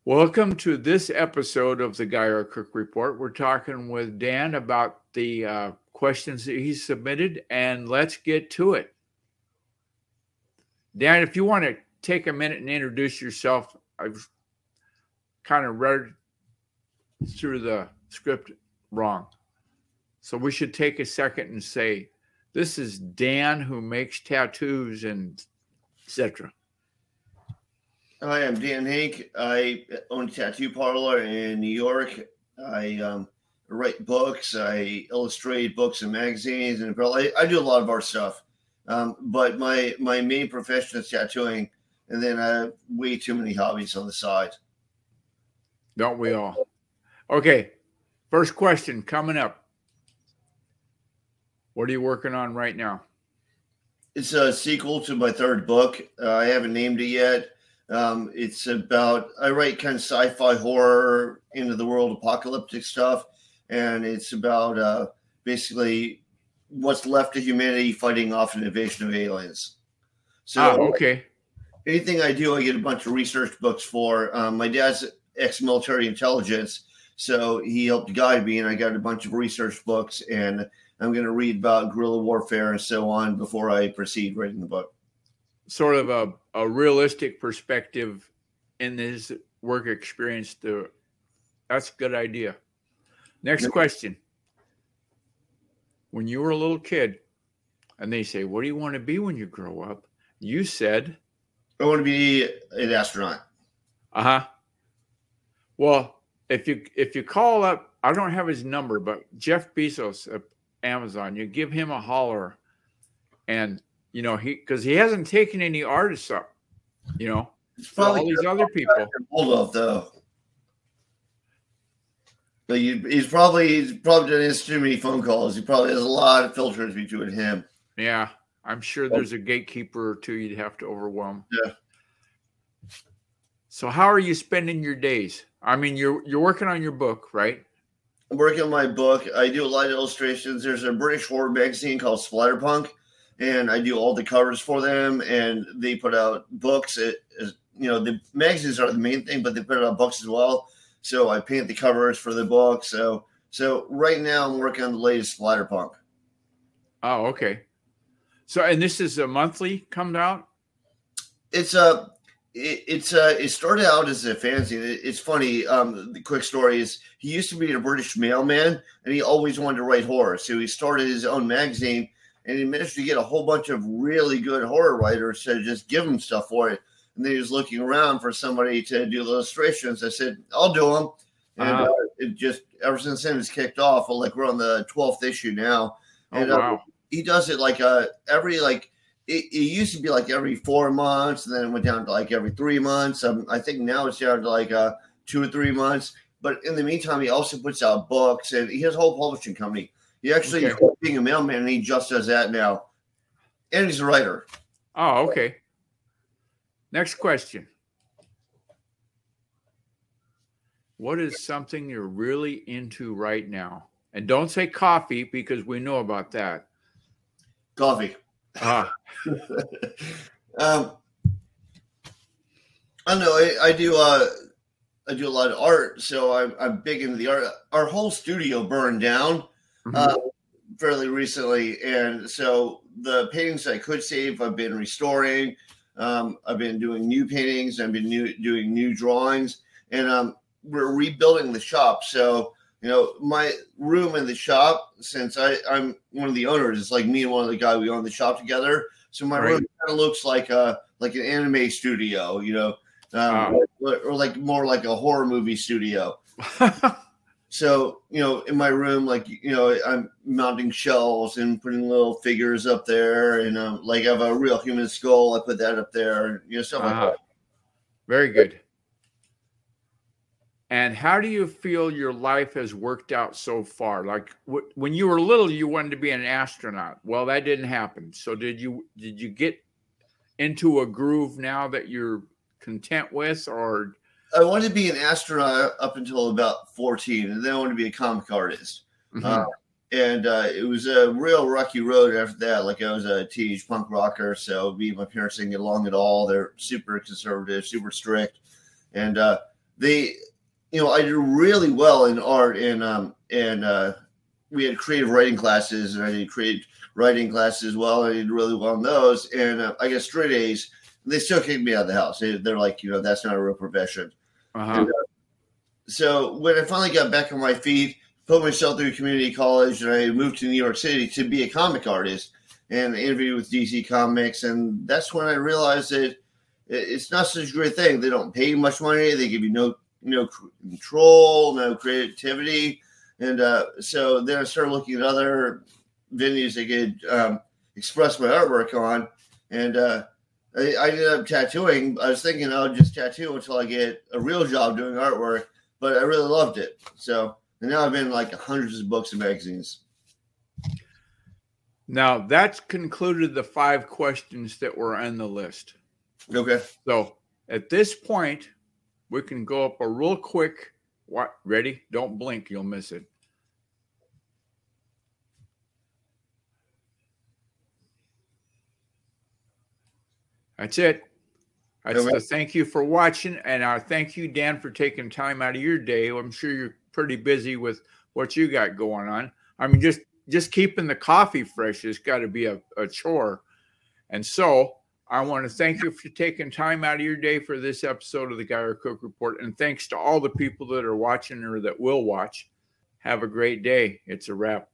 Welcome to this episode of the Guy R. Cook Report. We're talking with Dan about the questions that he submitted, and let's get to it. Dan, if you want to take a minute and introduce yourself, I've kind of read through the script wrong. So we should take a second and say, this is Dan who makes tattoos and etc. Hi, I'm Dan Hank. I own a tattoo parlor in New York. I write books. I illustrate books and magazines, and I do a lot of art stuff. But my main profession is tattooing, and then I have way too many hobbies on the side. Don't we all? Okay, first question coming up. What are you working on right now? It's a sequel to my third book. I haven't named it yet. It's about, I write kind of sci-fi horror into the world apocalyptic stuff. And it's about basically what's left of humanity fighting off an invasion of aliens. So okay. Anything I do, I get a bunch of research books for. My dad's ex-military intelligence, so he helped guide me, and I got a bunch of research books, and I'm going to read about guerrilla warfare and so on before I proceed writing the book. Sort of a realistic perspective in his work experience. That's a good idea. Next question. When you were a little kid and they say, what do you want to be when you grow up? You said, I want to be an astronaut. Uh-huh. Well, if you call up, I don't have his number, but Jeff Bezos at Amazon, you give him a holler, and because he hasn't taken any artists up, it's probably all these other people. Hold up, though. But he's probably done too many phone calls. He probably has a lot of filters between him. Yeah, I'm sure there's a gatekeeper or two you'd have to overwhelm. Yeah. So how are you spending your days? I mean, you're working on your book, right? I'm working on my book. I do a lot of illustrations. There's a British horror magazine called Splatterpunk, and I do all the covers for them. And they put out books. The magazines are the main thing, but they put out books as well. So I paint the covers for the book. So right now I'm working on the latest Splatterpunk. Oh, okay. So, and this is a monthly comes out? It started out as a fanzine. It's funny. The quick story is he used to be a British mailman, and he always wanted to write horror. So he started his own magazine, and he managed to get a whole bunch of really good horror writers to just give him stuff for it. And then he was looking around for somebody to do the illustrations. I said, I'll do them. And it just, ever since then, it's kicked off. Well, we're on the 12th issue now. And wow. He does it it used to be every 4 months, and then it went down to every 3 months. I think now it's down to 2 or 3 months. But in the meantime, he also puts out books, and he has a whole publishing company. He actually quit being a mailman, and he just does that now. And he's a writer. Oh, okay. Next question. What is something you're really into right now? And don't say coffee, because we know about that. Coffee. Ah. I don't know. I do a lot of art, so I'm big into the art. Our whole studio burned down fairly recently, and so the paintings I could save, I've been restoring. I've been doing new paintings. I've been doing new drawings, and we're rebuilding the shop. So my room in the shop, since I'm one of the owners, it's like me and one of the guys, we own the shop together. So my room kind of looks like an anime studio, or more like a horror movie studio. So, in my room, I'm mounting shelves and putting little figures up there, and I have a real human skull. I put that up there, stuff like that. Very good. And how do you feel your life has worked out so far? When you were little, you wanted to be an astronaut. Well, that didn't happen. So did you get into a groove now that you're content with, or? I wanted to be an astronaut up until about 14, and then I wanted to be a comic artist. Mm-hmm. It was a real rocky road after that. I was a teenage punk rocker, so me and my parents didn't get along at all. They're super conservative, super strict. And I did really well in art, and we had creative writing classes, and I did creative writing classes as well. I did really well in those, and I got straight A's. They still kicked me out of the house. They're like, that's not a real profession. And, so when I finally got back on my feet, put myself through community college, and I moved to New York City to be a comic artist and interviewed with DC Comics. And that's when I realized that it's not such a great thing. They don't pay you much money. They give you no control, no creativity. And so then I started looking at other venues I could express my artwork on. And I ended up tattooing. I was thinking I would just tattoo until I get a real job doing artwork, but I really loved it. So, and now I've been in like hundreds of books and magazines. Now that's concluded the 5 questions that were on the list. Okay. So at this point, we can go up a real quick. What? Ready? Don't blink. You'll miss it. That's it. That's the thank you for watching. And I thank you, Dan, for taking time out of your day. I'm sure you're pretty busy with what you got going on. I mean, just keeping the coffee fresh has got to be a chore. And so I want to thank you for taking time out of your day for this episode of the Guy R. Cook Report. And thanks to all the people that are watching or that will watch. Have a great day. It's a wrap.